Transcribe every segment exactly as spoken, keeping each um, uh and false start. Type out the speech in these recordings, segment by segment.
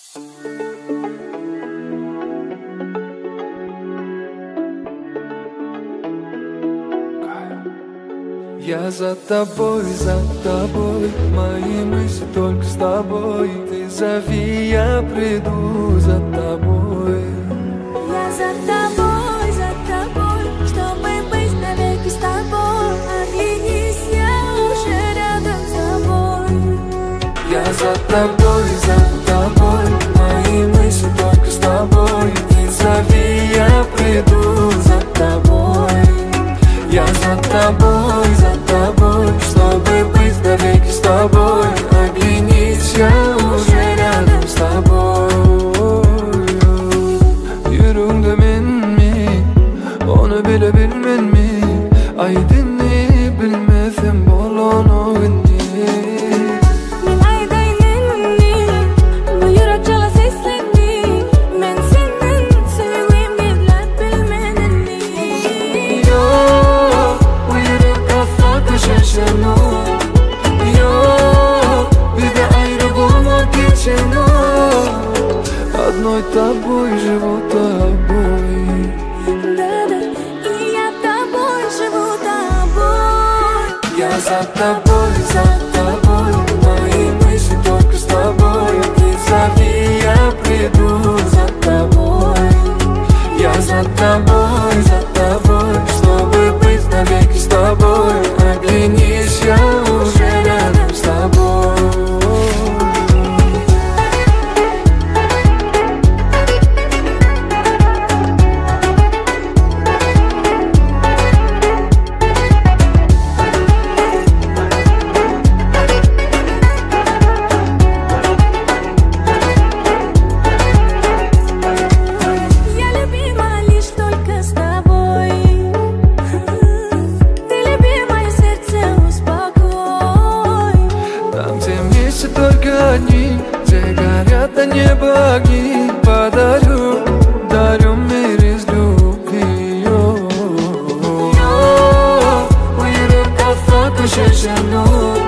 Я за тобой, за тобой, мои мысли только с тобой. Ты зови, я приду за тобой. Я за тобой, за тобой, чтобы быть навеки с тобой. Оглянись, я уже рядом с тобой. Я за тобой, за тобой, мои мысли только с тобой. Ты зови, я приду за тобой. Я за тобой, за тобой, чтобы быть навеки с тобой. Оглянись, я уже рядом с тобой. Yürümde minmi, onu bile bilmen mi? Aydın'ı bilmezim bol onu inni. Min aydın'ınni, bu yürek çala seslenni. Men senin sevgim gevlet bilmenenni. Yok, bu yürek asla şaşırır. Yok, bir de ayrı bulmak için o. Одной тобой живу тобой. Да-да, и я тобой живу тобой. Я за тобой, за тобой, мои мысли только с тобой. Ты зови, я приду за тобой. Я за тобой, за тобой, чтобы быть навеки с тобой. Оглянись, я уже рядом с тобой. Только одни, где горят до неба огни. Подарю, дарю мир из любви. Bu yürek asla şaşırır.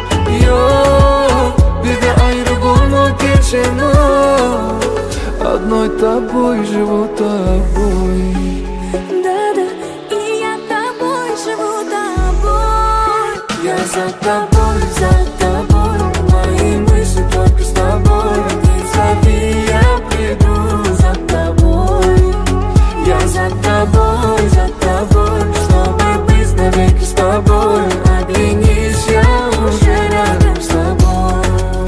Bir de ayrı bulmak için o. Одной тобой живу тобой. Да-да, и я тобой живу тобой. Я за тобой, за тобой, мои мысли только с тобой. Ты зови, я приду за тобой. Я за тобой, за тобой, чтобы быть навеки с тобой. Оглянись, я уже рядом с тобой.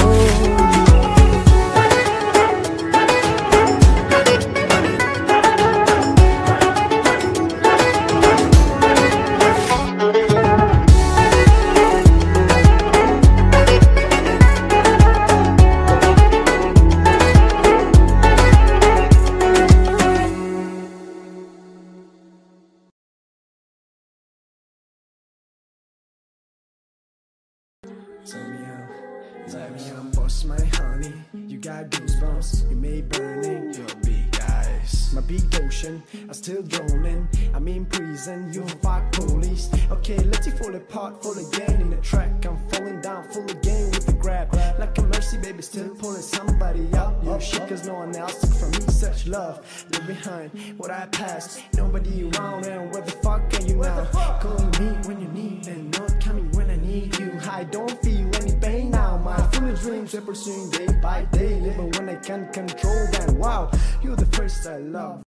Turn me on, turn me on, boss, my honey. You got goosebumps, you made burning. Your big eyes, my big ocean, I'm still drowning. I'm in prison, you fuck police. Okay, let you fall apart, fall again in the track. I'm falling down, full again with the grab. Like a mercy, baby, still pulling somebody out. You shit, cause no one else took from me such love. Leave behind what I passed, nobody around, and where the fuck are you now? Calling me when you need, and not coming when I need you. I don't feel any pain now. My foolish dreams are pursuing day by day, living when I can't control them. Wow, you're the first I love.